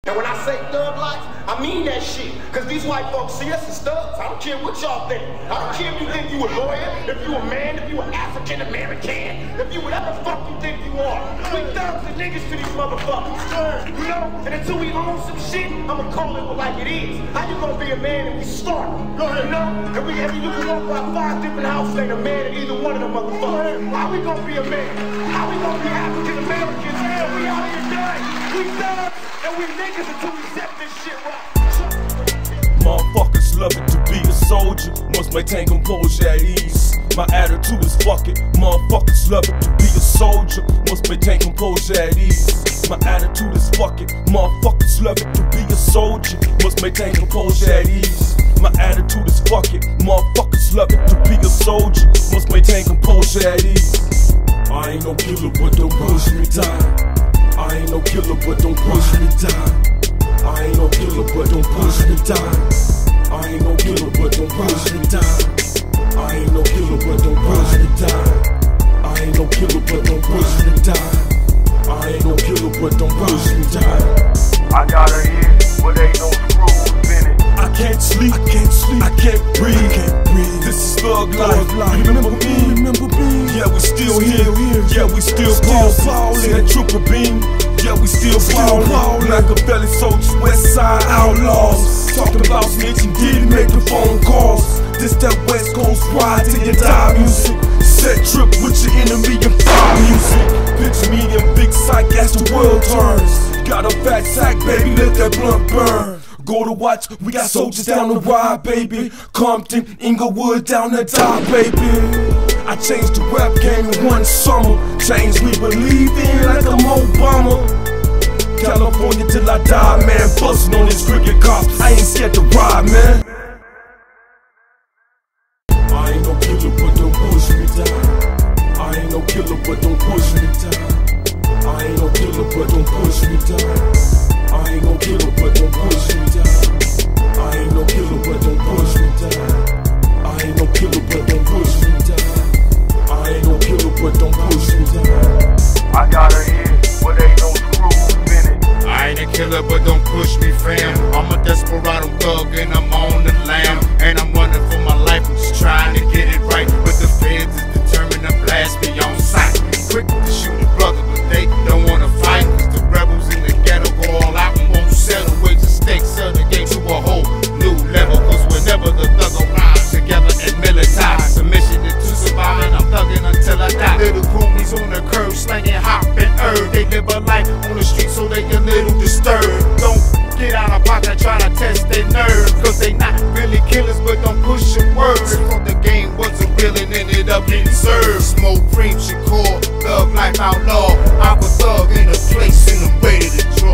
And when I say thug life, I mean that shit. Cause these white folks see us as thugs. I don't care what y'all think. I don't care if you think you a lawyer, if you a man, if you an African American, if you whatever fuck you think you are. We thugs and niggas to these motherfuckers. You know? And until we own some shit, I'ma call it like it is. How you gonna be a man if we start? You know? And you can walk by 5 different houses, ain't a man in either one of them motherfuckers. How we gonna be a man? How we gonna be African Americans? We out here dying. We thugs. And we niggas until we set this shit right. Motherfuckers love it to be a soldier, must maintain composure at ease. My attitude is fuck it. Motherfuckers love it to be a soldier, must maintain composure at ease. My attitude is fuck it. Motherfuckers love it to be a soldier, must maintain composure at ease. My attitude is fuck it. Motherfuckers love it to be a soldier, must maintain composure at ease. I ain't no killer, but don't push me down. I ain't no killer, but don't push me down. I ain't no killer, but don't push me down. I ain't no killer, but don't push me down. I ain't no killer, but don't push me down. I ain't no killer, but don't push me down. I ain't no killer, but don't push me down. I got a hit, but ain't no screws in it. I can't sleep, I can't sleep, I can't breathe. This is thug life. Remember me, remember me. Yeah, we still here. Yeah, we still ballin'. That triple beam. Yeah, we still ballin'. Machiavelli soldiers, West Side outlaws. Talking about snitching, didn't make the phone calls. This that West Coast ride till you die music. Set trip with your enemy and fire music. Picture me in big psych as the world turns. Got a fat sack, baby, let that blunt burn. Go to watch, we got soldiers down the ride, baby. Compton, Inglewood, down the top, baby. I changed the rap game in one summer. Change we believe in like I'm Obama. California till I die, man. Bustin' on these cricket cops, I ain't scared to ride, man. I ain't no killer, but don't push me down. I ain't no killer, but don't push me down. I ain't no killer, but don't push me down. I ain't no killer, but don't push me down. I ain't no killer, but don't push me down. I ain't no killer, but don't push me down. I ain't no killer, but don't push me down. I got a hit, but ain't no screws in it. I ain't a killer, but don't push me, fam. I'm a desperado thug and I'm on the lam. And I'm running for my life, I'm just trying to get it right. But the feds is determined to blast me on sight. Quick to shoot a brother, but they don't wanna fight. Cause the rebels in the ghetto go all out and won't settle. Ways the stakes, sell the game to a whole new level. Cause whenever the thug arrives together and militarize, the mission is to survive and I'm thugging until I die. Little groomies on the curb, slanging hop and herb. They live a life on the street so they a little disturbed. Don't get out of pocket, try to test their nerve. Cause they not really killers, but don't push your words. Thought the game wasn't real and ended up getting served. Smoke cream, Shakur, thug life outlaw. I'm a thug in a place and I'm ready to draw.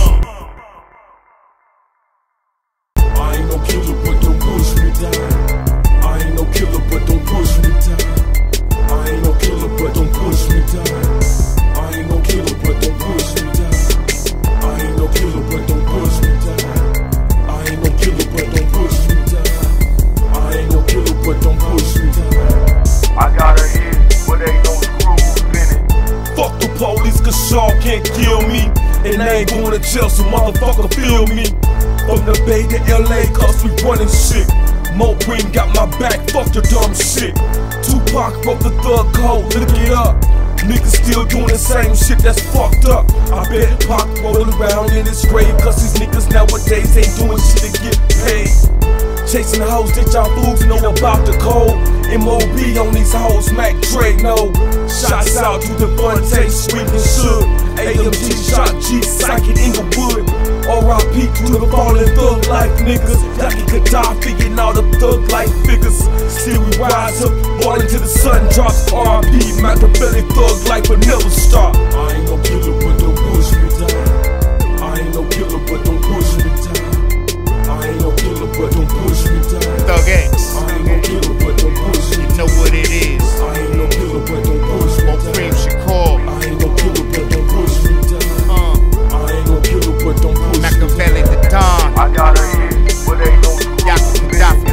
I ain't no killer, but don't push me down. I ain't no killer, but don't push me down. I ain't no killer, but don't push me down. I ain't no killer, but don't push me down. I ain't no killer, but don't push me down. I ain't no killer, but don't push me down. I ain't no killer, but don't push me down. I got a hit, but ain't no screws in it. Fuck the police, cause y'all can't kill me. And I ain't going to jail, so motherfucker feel me. From the Bay to LA, cause we running shit. Mo Green got my back, fuck your dumb shit. Tupac wrote the thug code, look it up. Niggas still doing the same shit, that's fucked up. I bet Pac rolling around in his grave, cause these niggas nowadays ain't doing shit to get paid. Chasing hoes that y'all fools know about the code. MOB on these hoes, Mac Dre, no. Shots out to Devontae, Sweet and Shook. AMG, Shot G, Psychic, Inglewood. R.I.P. to the fallen thug life niggas. Jackie Gaddafi and all the thug life figures. Still we rise up, born until the sun drops. R.I.P. Machiavelli thug life will never stop. I ain't no killer, but don't push me down. I ain't no killer, but don't push me down. I ain't no killer, but don't push me down. Thug X. I ain't no killer, but don't push me down. You know what it is. I ain't no killer, but don't push me down. Cream, Shakur. I ain't no killer, but don't push me down. I ain't no killer, but don't push me down. Machiavelli the Don. I got a hit, but ain't no screws Yaku in Gaddafi.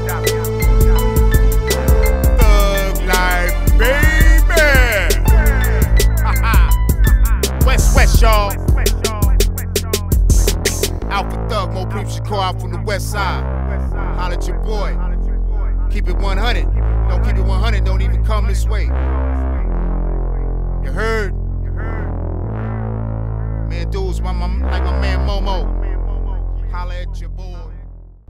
it. Thug life, baby. Alpha Thug, Mo Preep should call out from the west side. Holla at your boy. Keep it 100. Don't keep it 100, don't even come this way. You heard? Man, dudes, like my man Momo. Holla at your boy.